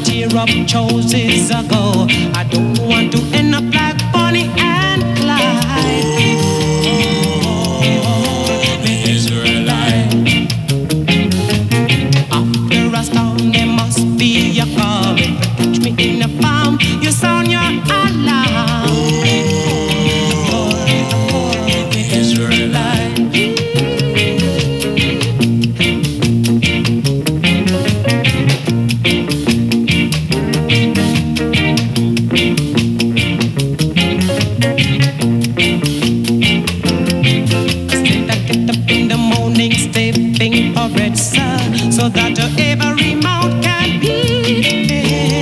tear up choices ago. I don't want to end up like Bonnie and Clyde. The Israelite. After a storm, there must be a calm. If you catch me in a farm, you sound your alarm. The Israelite. So that every mouth can be filled.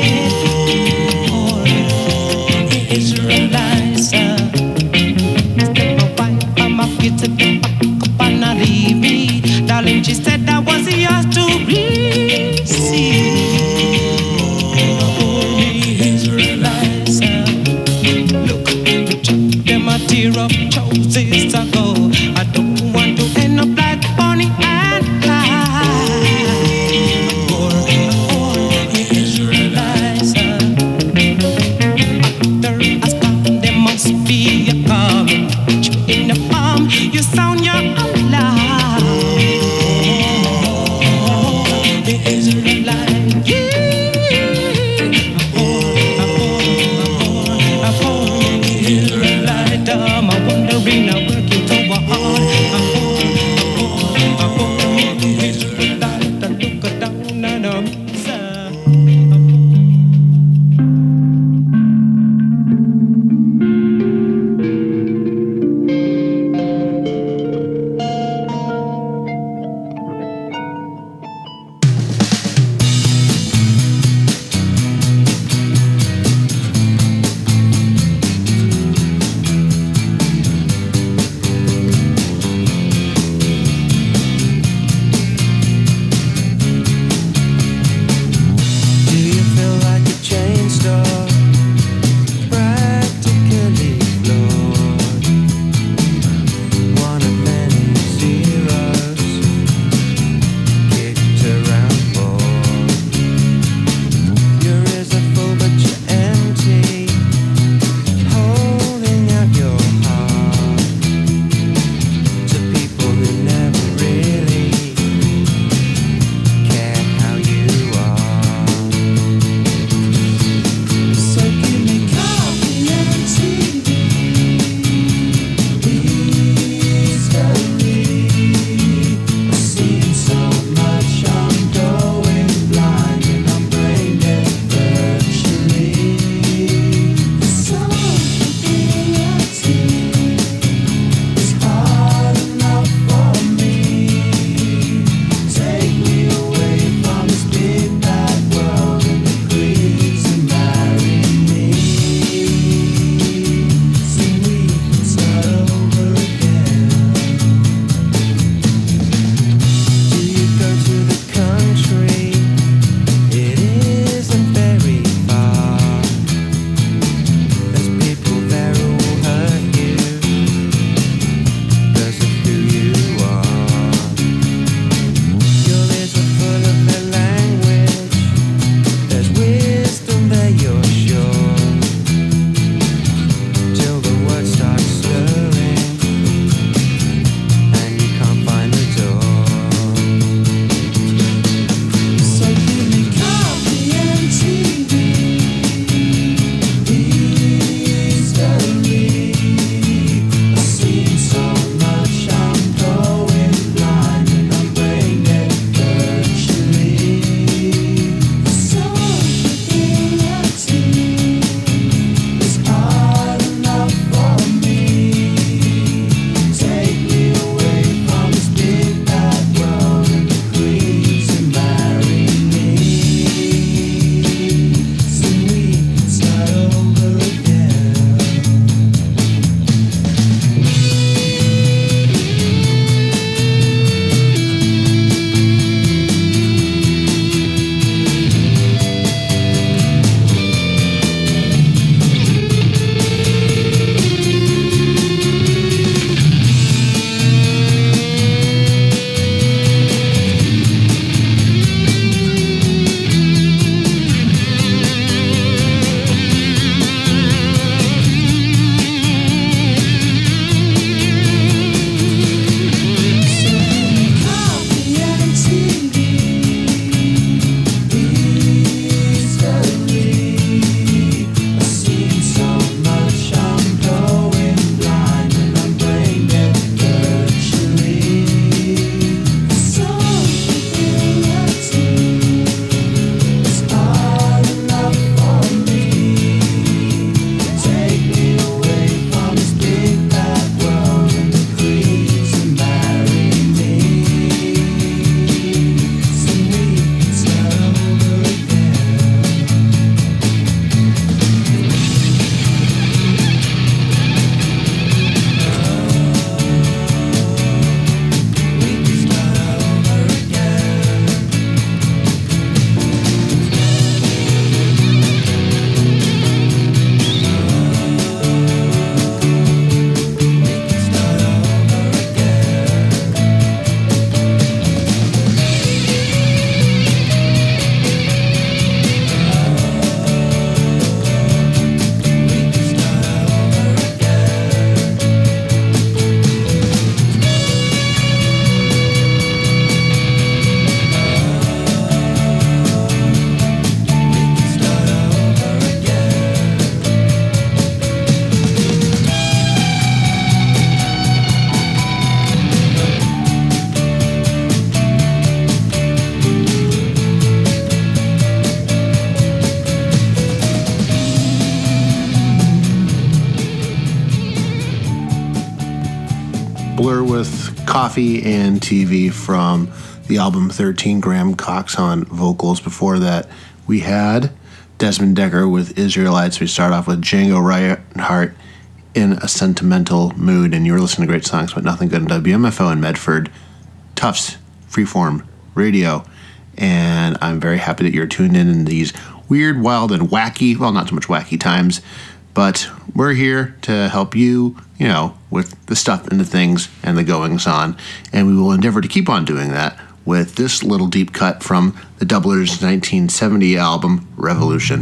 Cobbler with Coffee and TV from the album 13, Graham Cox on vocals. Before that, we had Desmond Decker with Israelites. We start off with Django Reinhardt in a Sentimental Mood, and you were listening to Great Songs But Nothing Good on WMFO in Medford, Tufts Freeform Radio. And I'm very happy that you're tuned in these weird, wild, and wacky, well, not so much wacky times, but we're here to help you, with the stuff and the things and the goings on. And we will endeavor to keep on doing that with this little deep cut from the Doublers' 1970 album, Revolution.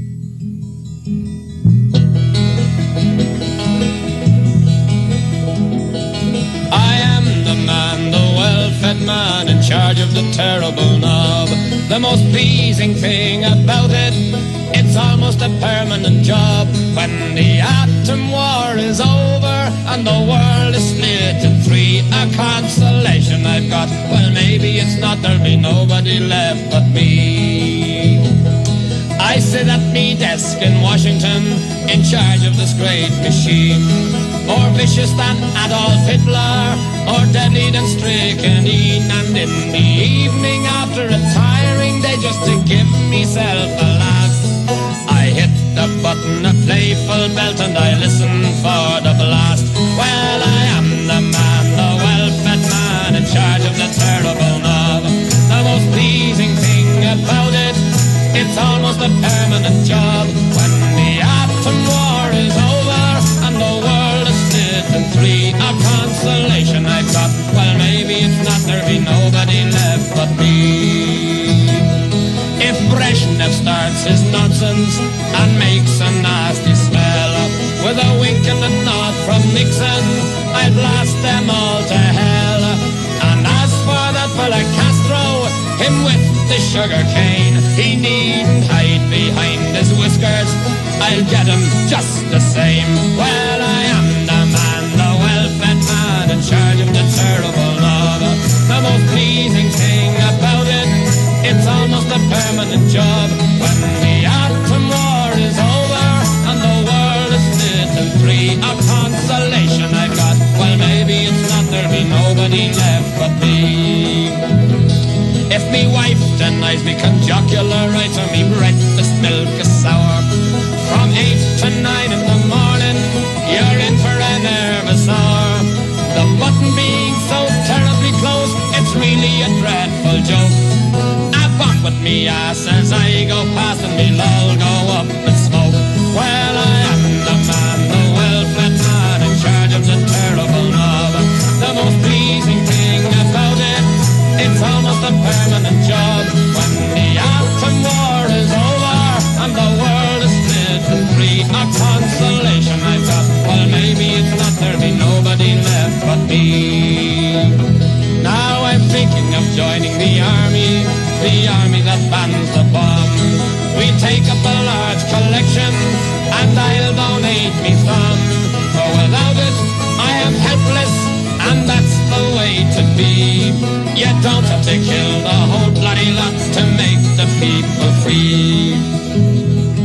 I am the man, the well-fed man in charge of the terrible knob. The most pleasing thing about it, it's almost a permanent job. When the atom war is over and the world is split in three, a consolation I've got, well maybe it's not, there'll be nobody left but me. I sit at me desk in Washington, in charge of this great machine, more vicious than Adolf Hitler, or deadly than strychnine. And in the evening after a tiring day, just to give myself a laugh, I hit the button, a playful belt, and I listen for the blast. Well, I am the man, the well-fed man in charge of the terrible knob. The most pleasing thing about it, it's almost a permanent job. When the atom war is over and the world is split in three, a consolation I've got, well maybe it's not, there'll be nobody left but me. If Brezhnev starts his nonsense and makes a nasty smell, with a wink and a nod from Nixon, I'll blast them all to hell. And as for that fella Castro, him with the sugar cane, he needn't hide behind his whiskers, I'll get him just the same. Well, I am the man, the well-fed man in charge of the terrible knob. The most pleasing thing about it, it's almost a permanent job. When the atom war is over and the world is split in three, a consolation I've got, well maybe it's not, there'll be nobody left but me. If me wife denies me conjocular rights or me breakfast milk is sour, from 8 to 9 in the morning, you're in for a nervous hour. The button being so terribly close, it's really a dreadful joke. I bump with me ass as I go past and me lull go up in smoke. Well, I am the man, the well-fed man in charge of the terrible knob. The most pleasing thing about it, it's almost a permanent job. When the atom war is over and the world is split in three, a consolation I've got, well maybe it's not, there'll be nobody left but me. Now I'm thinking of joining the army that bans the bomb. We take up a large collection and I'll donate me thumb. For without it I am helpless, and that's the way to be. You don't have to kill the whole bloody lot to make the people free.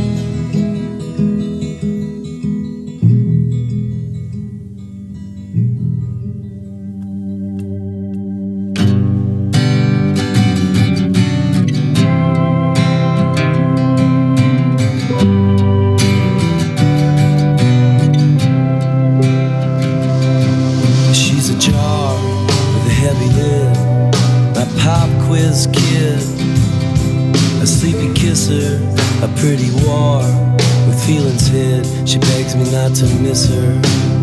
A pretty war with feelings hid. She begs me not to miss her.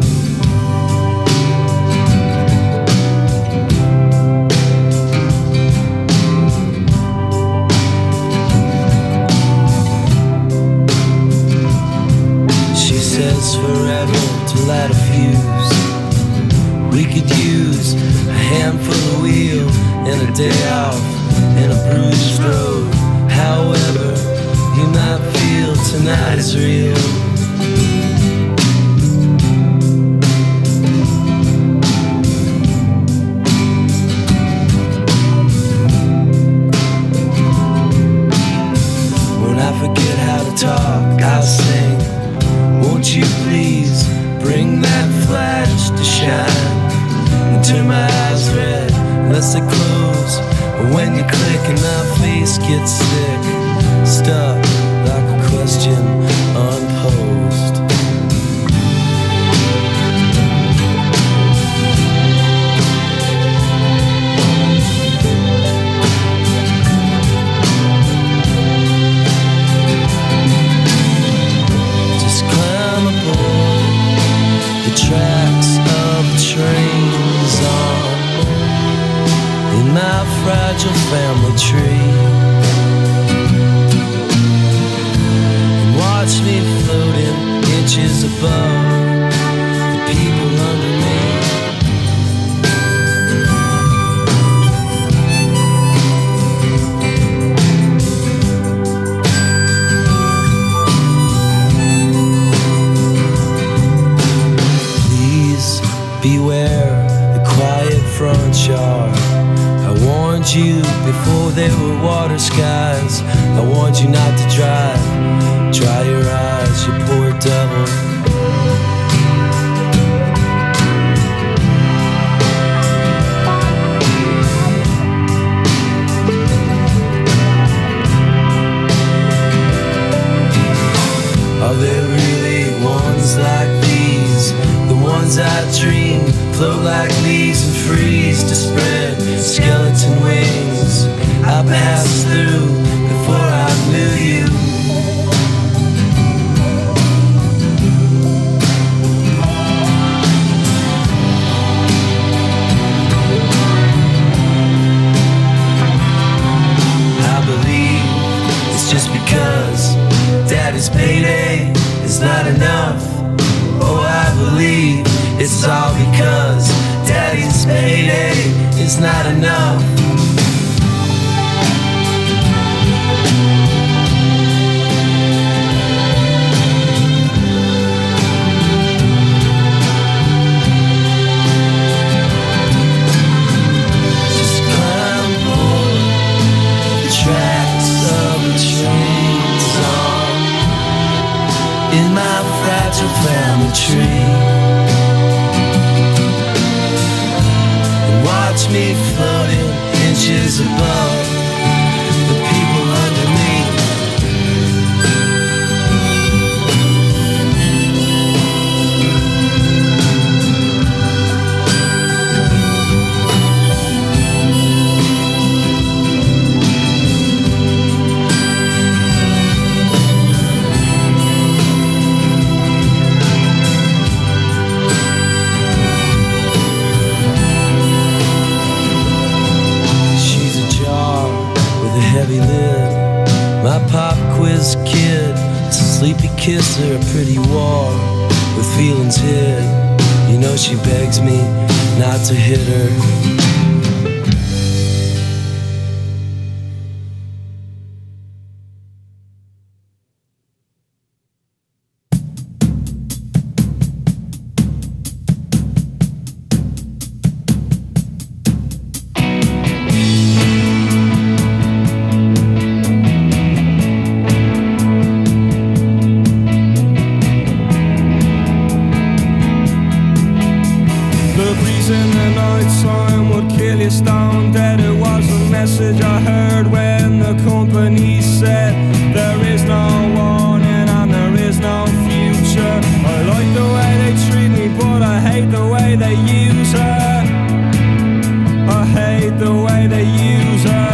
She says forever to light a fuse. We could use a handful of wheel and a day off and a bruised road. However, you might feel tonight is real. When I forget how to talk, I'll sing. Won't you please bring that flash to shine? can turn my eyes red unless they close. But when you click and my face gets sick, stuck like a question unposed. Just climb aboard the tracks of the trains on in my fragile family tree, and watch me floating inches above the people under me. Please beware the quiet front yard. I warned you before there were water skies. I warned you not to drive. Dry your eyes, you poor devil. Are there really ones like these? The ones I dream float like leaves and freeze to spread skeleton wings. I passed through before I knew you. I believe it's just because Daddy's payday is not enough. Oh, I believe it's all because Daddy's payday is not enough. Just climb aboard the tracks of the trains on in my fragile family tree, and watch me floating inches above the people under me. She's a jar with a heavy lid, my pop quiz kid. It's a sleepy kisser, a pretty war with feelings hid. You know she begs me not to hit her. The breeze in the night time would kill you stone dead. It was a message I heard when the company said there is no warning and there is no future. I like the way they treat me, but I hate the way they use her. I hate the way they use her.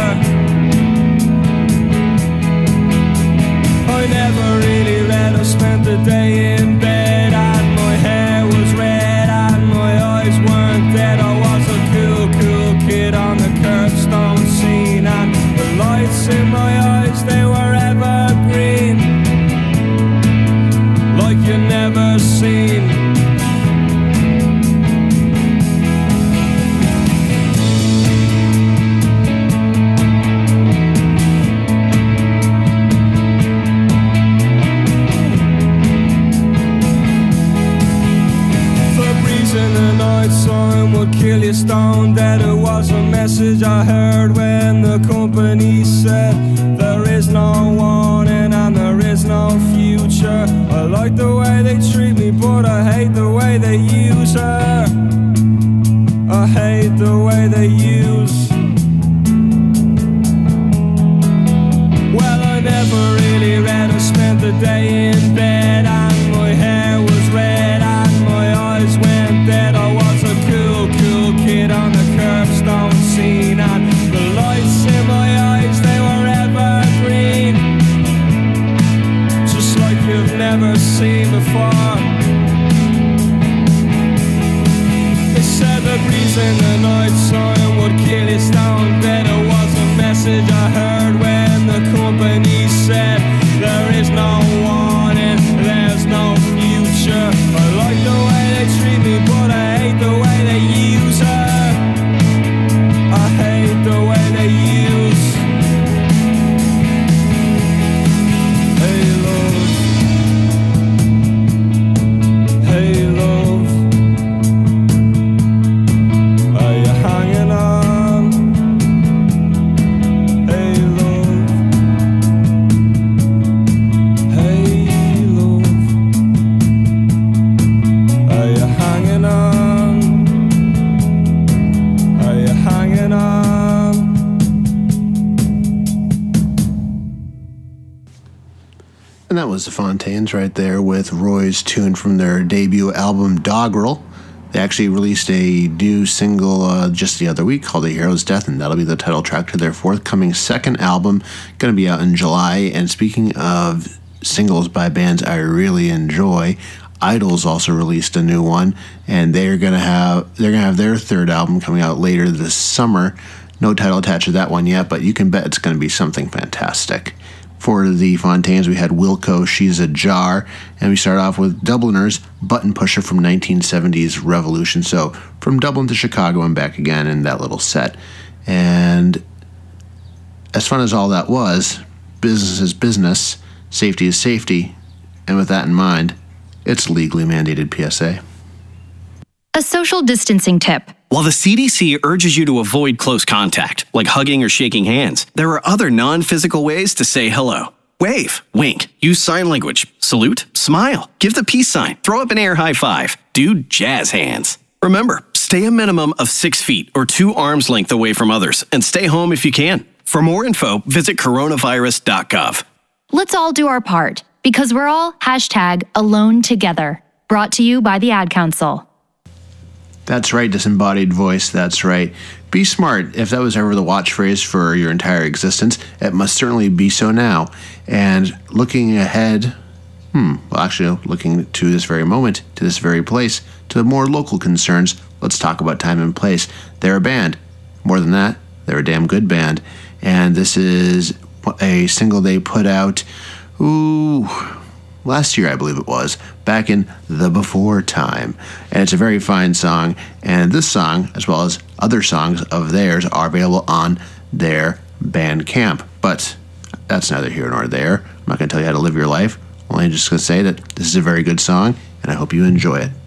I never really read, I spent the day in bed and my hair was red and my eyes weren't dead. I was a cool kid on the curbstone scene, and the lights in my eyes, they were evergreen, like you never seen. In the night time would kill you stone dead. It was a message I heard when the company said there is no warning and there is no future. I like the way they treat me, but I hate the way they use her. I hate hate the way they use. Well, I never really read or spent the day in bed, and my hair was red and my eyes went dead. I was a cool kid on the curbstone scene, and the lights in my eyes, they were evergreen, just like you've never seen before. They said the breeze in the night time would kill you stone dead. It was a message I heard when the company said there is no warning, there's no future. I like the way they treat me, but I hate the way they use her. I hate the way they use. Hey love, hey love, are you hanging on? Hey love, hey love, are you hanging on? Are you hanging on? And that was the Fontaines right there with Roy's tune from their debut album Doggerel. They actually released a new single just the other week called A Hero's Death, and that'll be the title track to their forthcoming second album, going to be out in July. And speaking of singles by bands I really enjoy, Idols also released a new one, and they're gonna have their third album coming out later this summer. No title attached to that one yet, but you can bet it's going to be something fantastic. For the Fontaines, we had Wilco, She's a Jar, and we start off with Dubliners, Button Pusher from 1970s Revolution. So from Dublin to Chicago and back again in that little set. And as fun as all that was, business is business, safety is safety, and with that in mind, it's legally mandated PSA. A social distancing tip. While the CDC urges you to avoid close contact, like hugging or shaking hands, there are other non-physical ways to say hello. Wave, wink, use sign language, salute, smile, give the peace sign, throw up an air high five, do jazz hands. Remember, stay a minimum of 6 feet or 2 arms length away from others, and stay home if you can. For more info, visit coronavirus.gov. Let's all do our part, because we're all #AloneTogether. Brought to you by the Ad Council. That's right, disembodied voice, that's right. Be smart. If that was ever the watch phrase for your entire existence, it must certainly be so now. And looking ahead, looking to this very moment, to this very place, to more local concerns, let's talk about Time and Place. They're a band. More than that, they're a damn good band. And this is a single they put out, last year, I believe it was, back in the before time. And it's a very fine song, and this song, as well as other songs of theirs, are available on their Bandcamp. But that's neither here nor there. I'm not going to tell you how to live your life. I'm just going to say that this is a very good song, and I hope you enjoy it.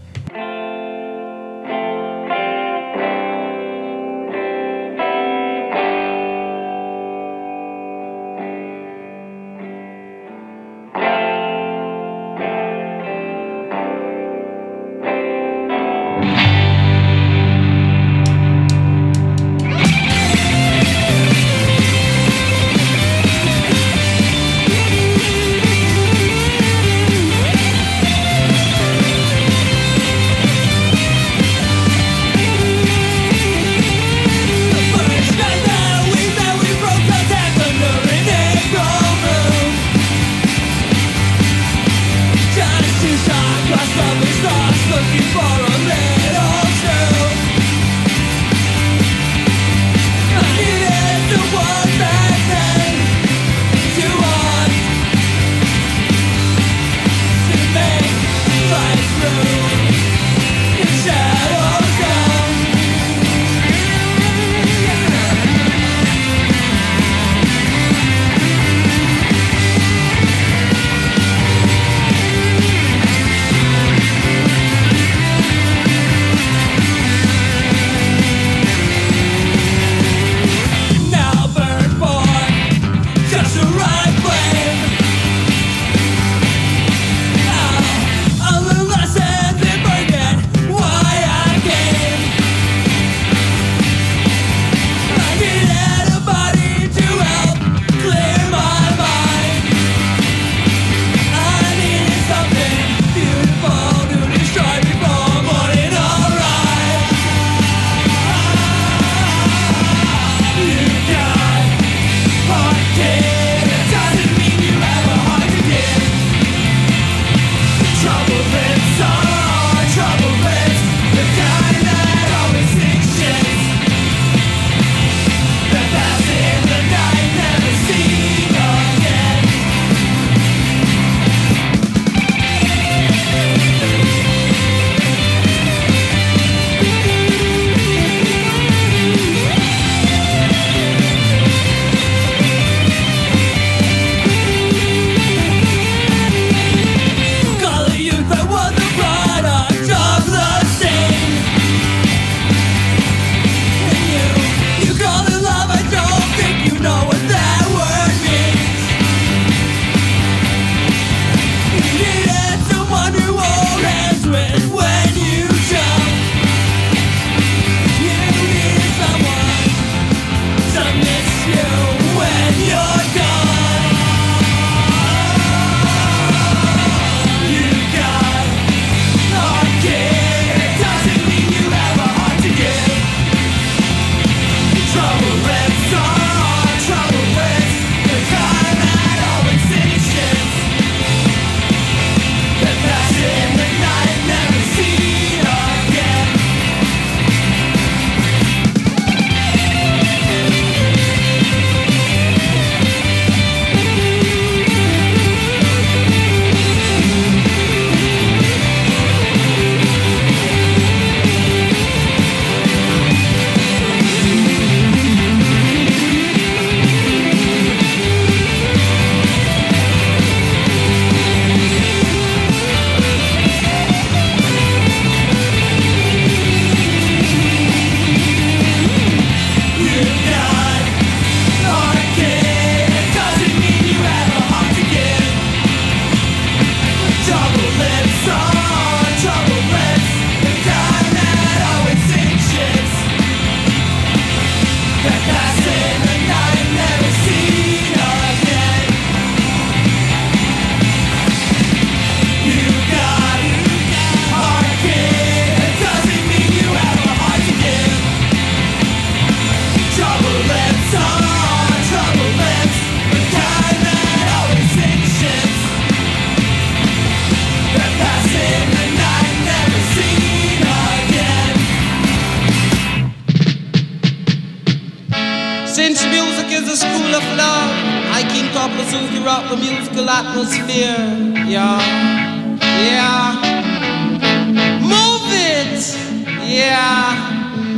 Suzuki rock the musical atmosphere. Yeah, yeah. Move it. Yeah.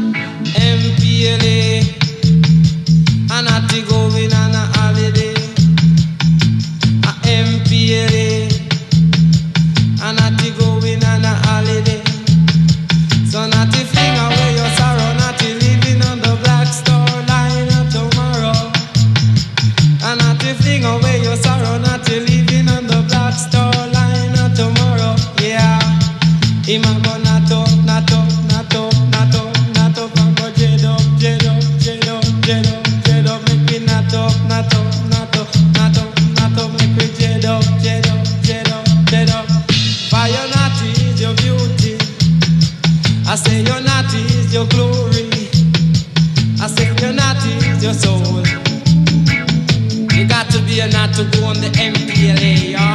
MPLA. And I to going on a holiday. MPLA. And I to going on a holiday. So not to fling away your sorrow, not to living on the Black Star Line tomorrow. And not to fling away your sorrow, not to living on the Black Star Line tomorrow. Yeah, him a go not up, not up, not up, not up, not up, and go jet up, jet up, jet up, jet up, jet up, make me not up, not up, not up, not up, not up, make me jet up, jet up, jet up, jet up. Fire not is your beauty. I say your naughty is your glory. I say your naughty is your soul. You got to be a nut to go on the MPLA, yeah.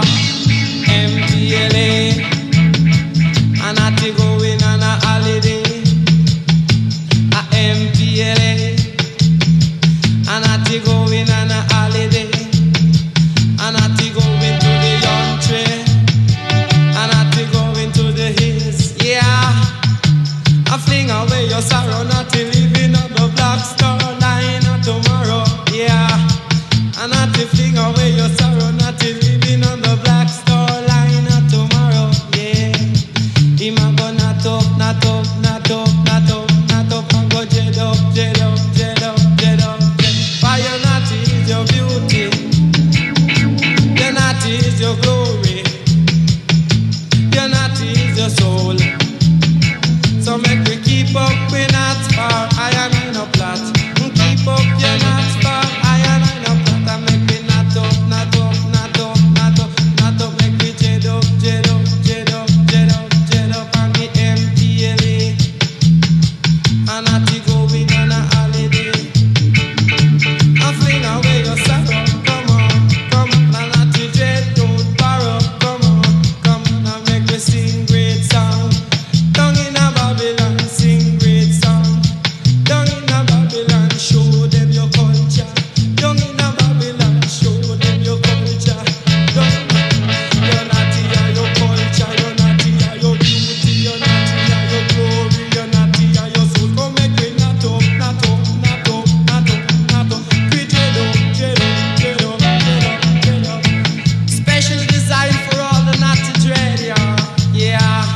MPLA. A naughty going on a holiday. A MPLA. A naughty going on a holiday. A naughty going to the country. A naughty going to the hills, yeah. I fling away your sorrow, not to living on the Black Star Line tomorrow, yeah. And not to fling away your sorrow, not to living on the Black Star Line tomorrow, yeah. Him a go not up, not up, not up, not up, not up, and go jet up, jet up, jet up, jet up, jet. Fire not is your beauty, your not is your glory, your not is your soul. So make we keep up, we not far, I am in a plot. Keep up, you're not far, I am in a plot. And make we not up, not up, not up, not up, not up. Make we jet up, jet up, jet up, jet up, jet up. And the MPLA. And not to going on a holiday. I fling away your sorrow, come on, come on. And not to jet, don't borrow, come on, come on. And make we sing great song. Down in a Babylon, sing great song. Down in a Babylon, show them your culture. Down in a Babylon, show them your culture. You're naughty, your culture. You're naughty, your beauty. You're naughty, your glory. You're naughty, your soul. Come make me not up, not up, not up, not up, not up. We jet up, jet up, jet up, jet up, jet up. Special design for all the naughty dread, yeah, yeah.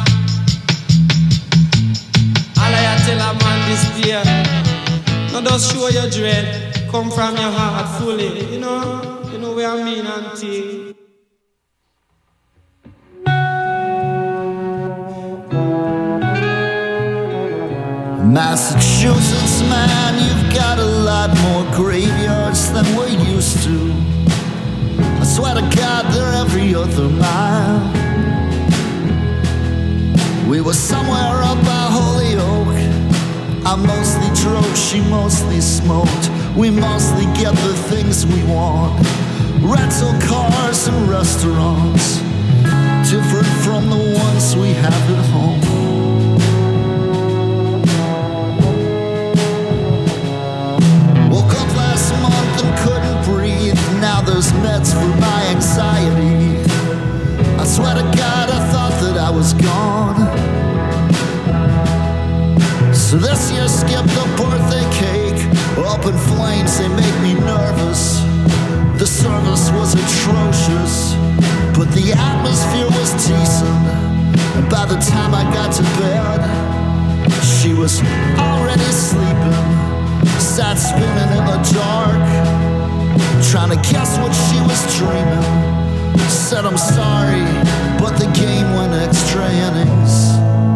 All I tell a man this day, now just show your dread, come from your heart fully, you know what I mean, auntie. Massachusetts, man, you've got a lot more graveyards than we're used to. I swear to God, they're every other mile. We were somewhere up by Holyoke. I mostly drove, she mostly smoked. We mostly get the things we want. Rental cars and restaurants, different from the ones we have at home. Woke up last month and couldn't breathe. Now there's meds for my anxiety. I swear to God, I thought that I was gone. So this year skipped the birthday cake. Up in flames, they make me nervous. The service was atrocious, but the atmosphere was decent. And by the time I got to bed, she was already sleeping. Sat spinning in the dark, trying to guess what she was dreaming. Said I'm sorry, but the game went extra innings.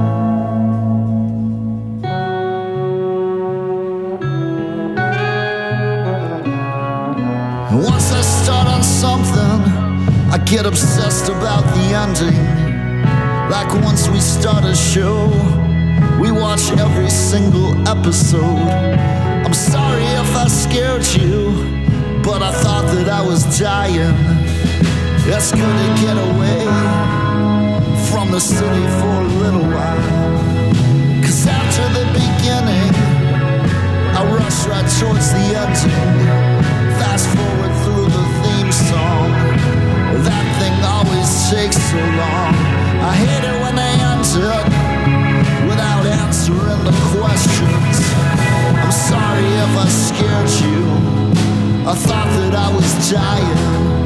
And once I start on something, I get obsessed about the ending. Like once we start a show, we watch every single episode. I'm sorry if I scared you, but I thought that I was dying. It's good to get away from the city for a little while. 'Cause after the beginning, I rush right towards the ending. Fast forward through the theme song. That thing always takes so long. I hate it when they answer without answering the questions. I'm sorry if I scared you. I thought that I was dying.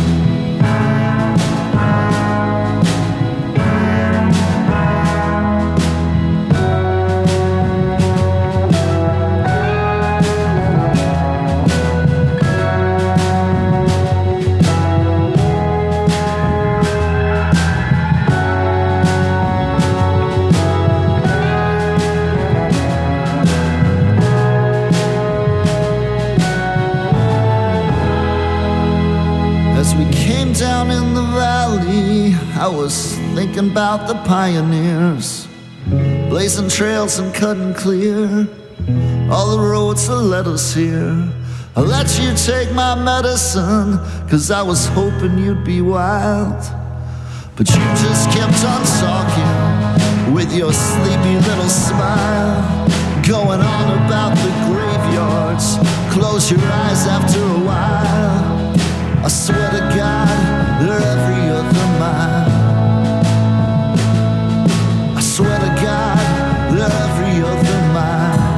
Down in the valley, I was thinking about the pioneers, blazing trails and cutting clear all the roads that led us here. I let you take my medicine, 'cause I was hoping you'd be wild. But you just kept on talking with your sleepy little smile, going on about the graveyards. Close your eyes after a while. I swear to God, they're every other mile. I swear to God, they're every other mile.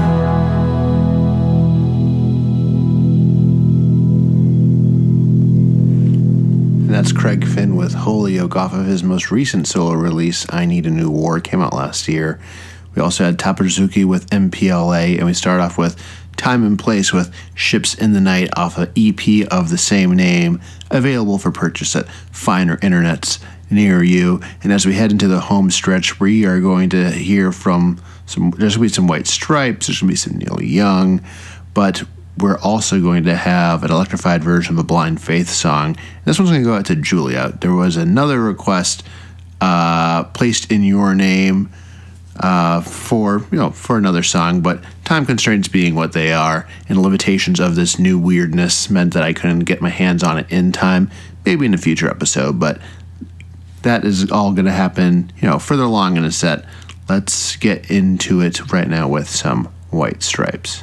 And that's Craig Finn with Holyoke off of his most recent solo release, I Need a New War, came out last year. We also had Tapazuki with MPLA, and we started off with Time and Place with Ships in the Night off an EP of the same name, available for purchase at finer internets near you. And as we head into the home stretch, we are going to hear from there's going to be some White Stripes, there's going to be some Neil Young, but we're also going to have an electrified version of a Blind Faith song. This one's going to go out to Julia. There was another request placed in your name for another song, but time constraints being what they are and limitations of this new weirdness meant that I couldn't get my hands on it in time. Maybe in a future episode, but that is all going to happen further along in a set. Let's get into it right now with some White Stripes.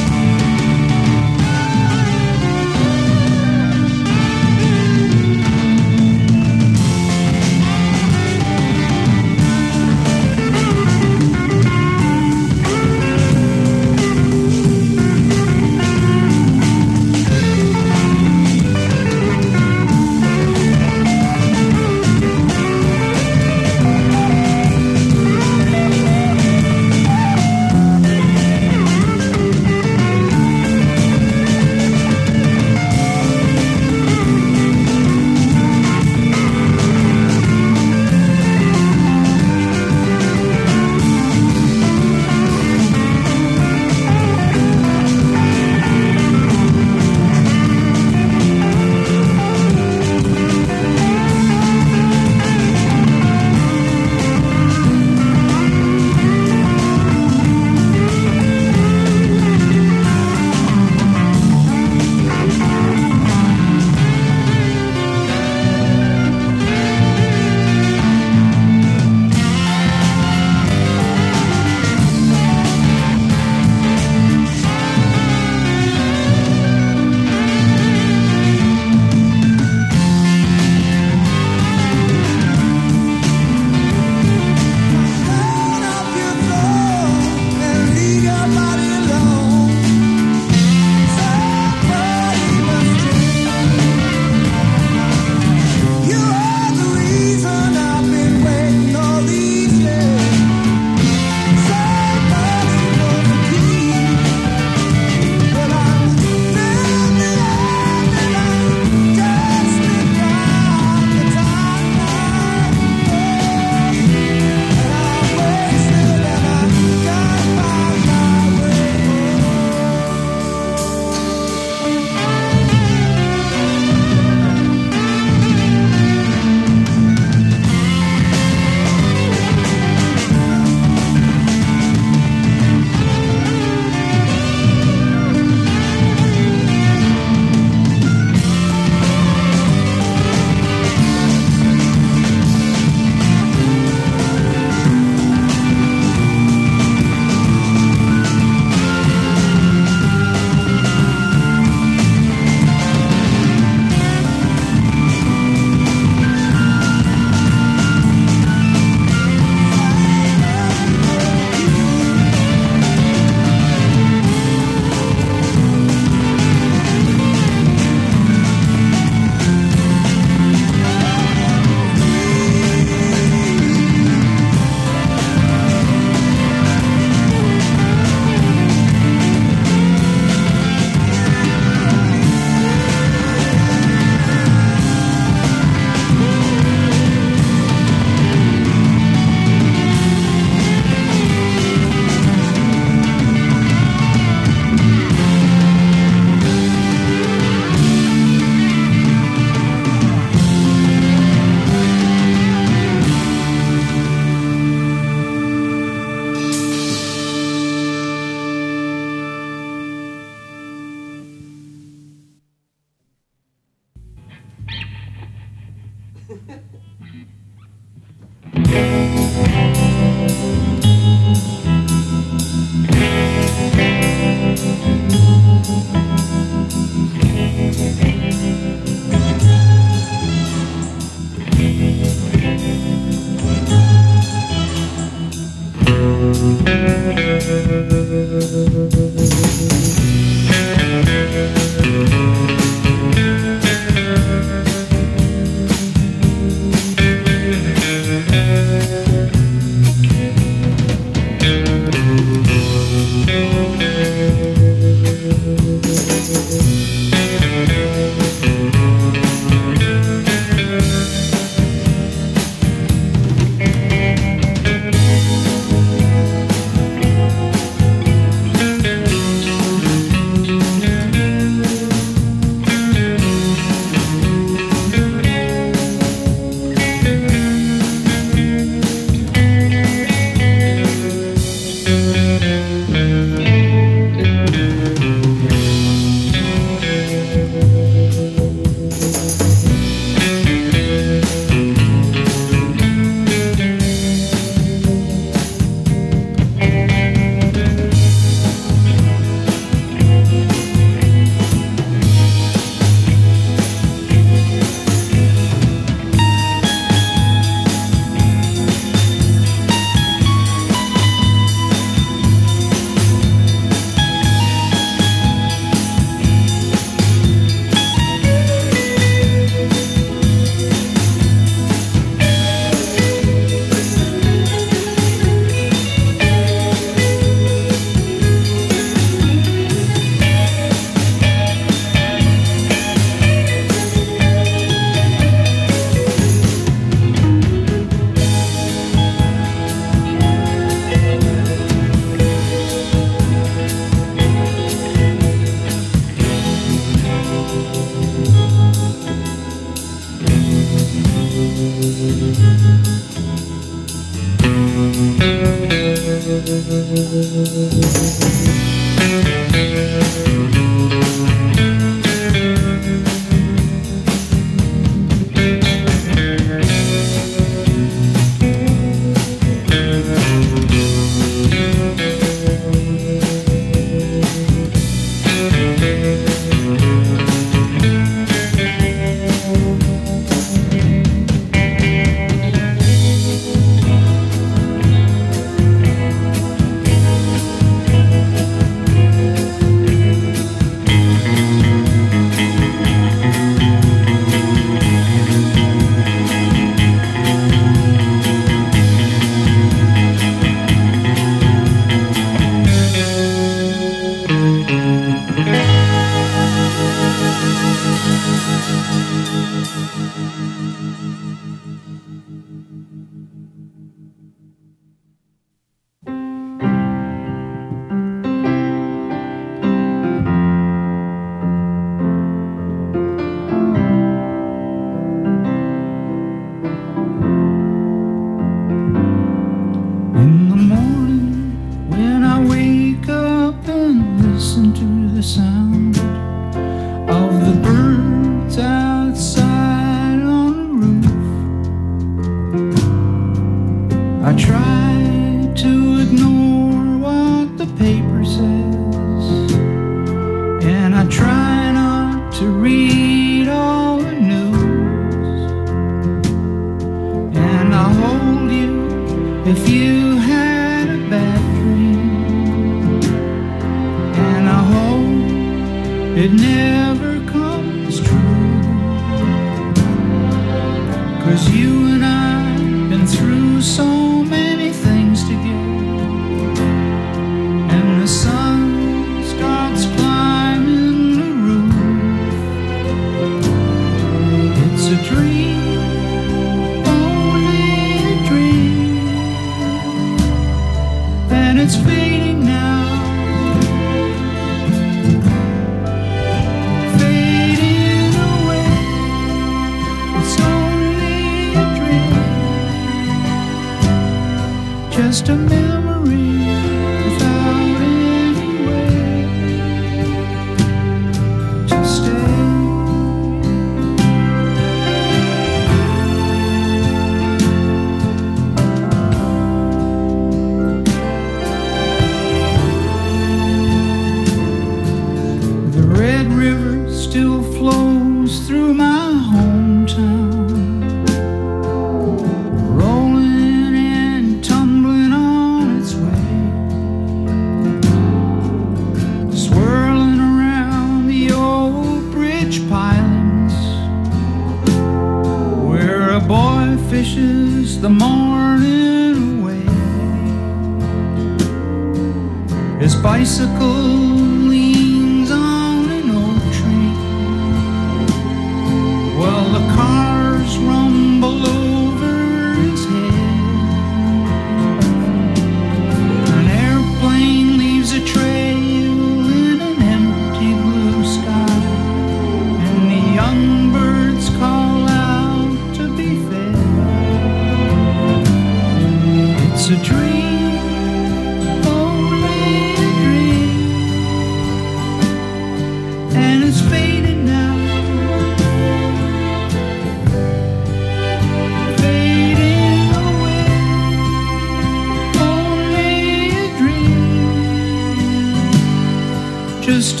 Just a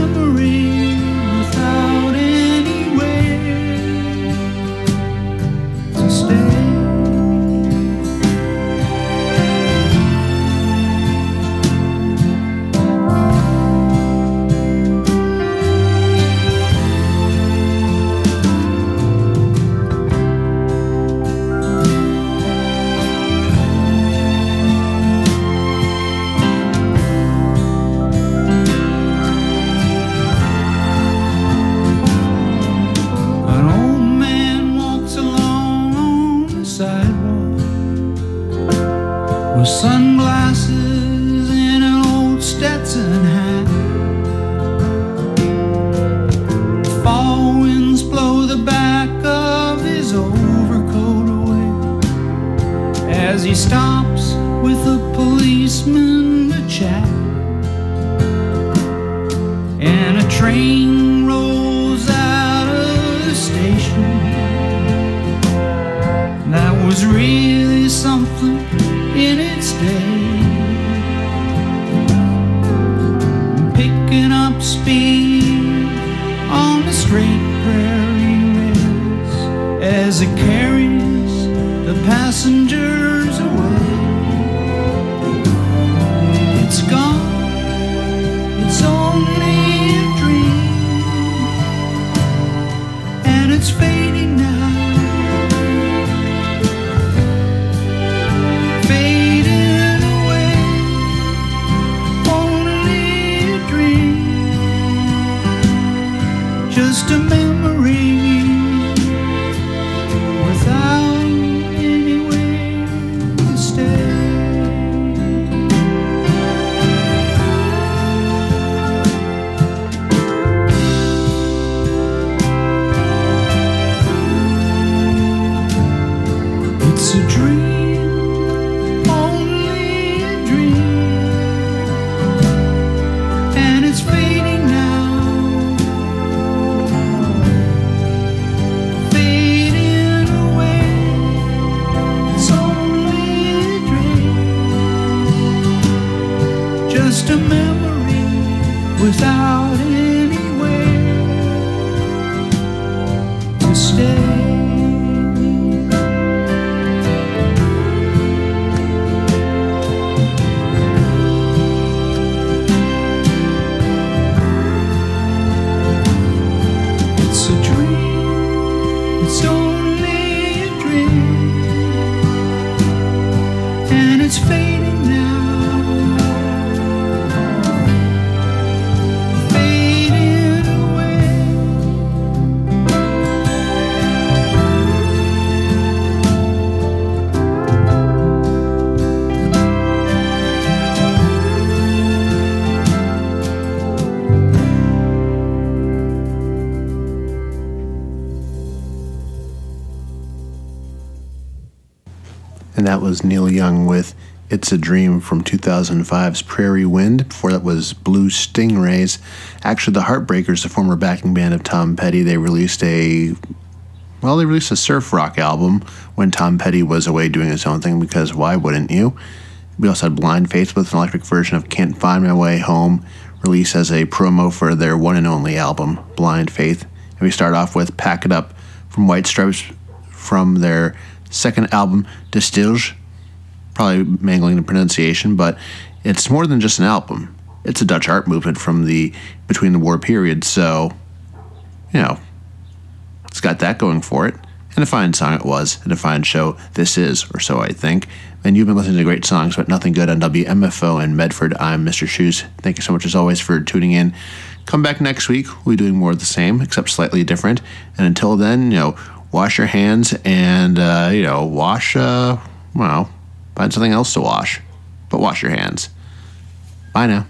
memory without anywhere to stay. Sunglasses and an old Stetson hat. Fall winds blow the back of his overcoat away as he stops with a policeman to chat. And a train rolls out of the station. That was really something in its day. Picking up speed on the straight prairie rails as it carries the passengers away. It's gone, it's only a dream, and it's fading now. Fading away, only a dream, just a memory without anywhere to stay. It's a dream, only a dream, and it's fading now. Fading away, it's only a dream, just a memory without anywhere to stay. It's a dream, it's only a dream, and it's fading now. Fading away. And that was Neil Young with It's a Dream from 2005's Prairie Wind. Before that was Blue Stingrays. Actually, the Heartbreakers, the former backing band of Tom Petty, they released a surf rock album when Tom Petty was away doing his own thing, because why wouldn't you? We also had Blind Faith with an electric version of Can't Find My Way Home, released as a promo for their one and only album, Blind Faith. And we start off with Pack It Up from White Stripes from their second album, Distilge. Probably mangling the pronunciation, but it's more than just an album. It's a Dutch art movement from the between the war period, so, you know, it's got that going for it. And a fine song it was, and a fine show this is, or so I think. And you've been listening to Great Songs But Nothing Good on WMFO in Medford. I'm Mr. Shoes. Thank you so much as always for tuning in. Come back next week. We'll be doing more of the same, except slightly different. And until then, you know, wash your hands and, find something else to wash. But wash your hands. Bye now.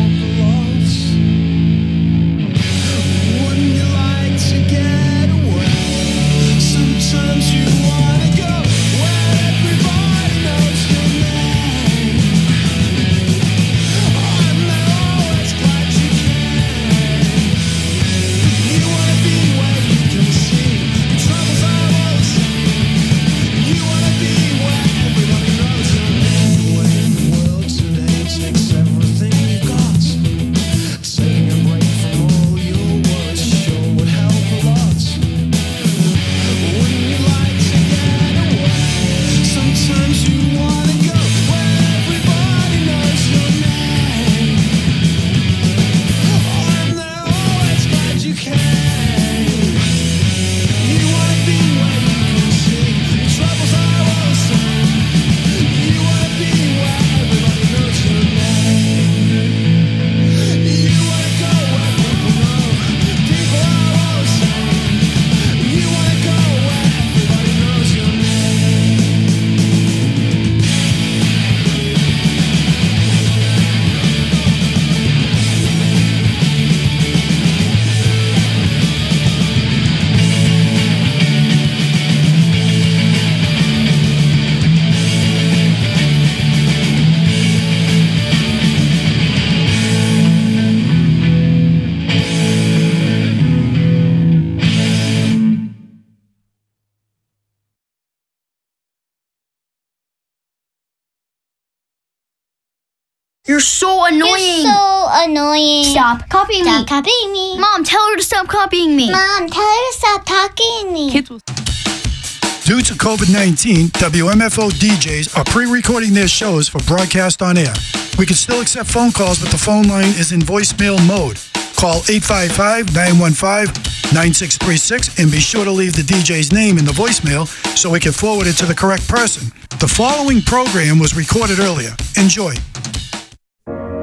Wouldn't you like to get away? You're so annoying. You're so annoying. Stop copying me. Stop copying me. Mom, tell her to stop copying me. Mom, tell her to stop talking to me. Due to COVID-19, WMFO DJs are pre-recording their shows for broadcast on air. We can still accept phone calls, but the phone line is in voicemail mode. Call 855-915-9636 and be sure to leave the DJ's name in the voicemail so we can forward it to the correct person. The following program was recorded earlier. Enjoy.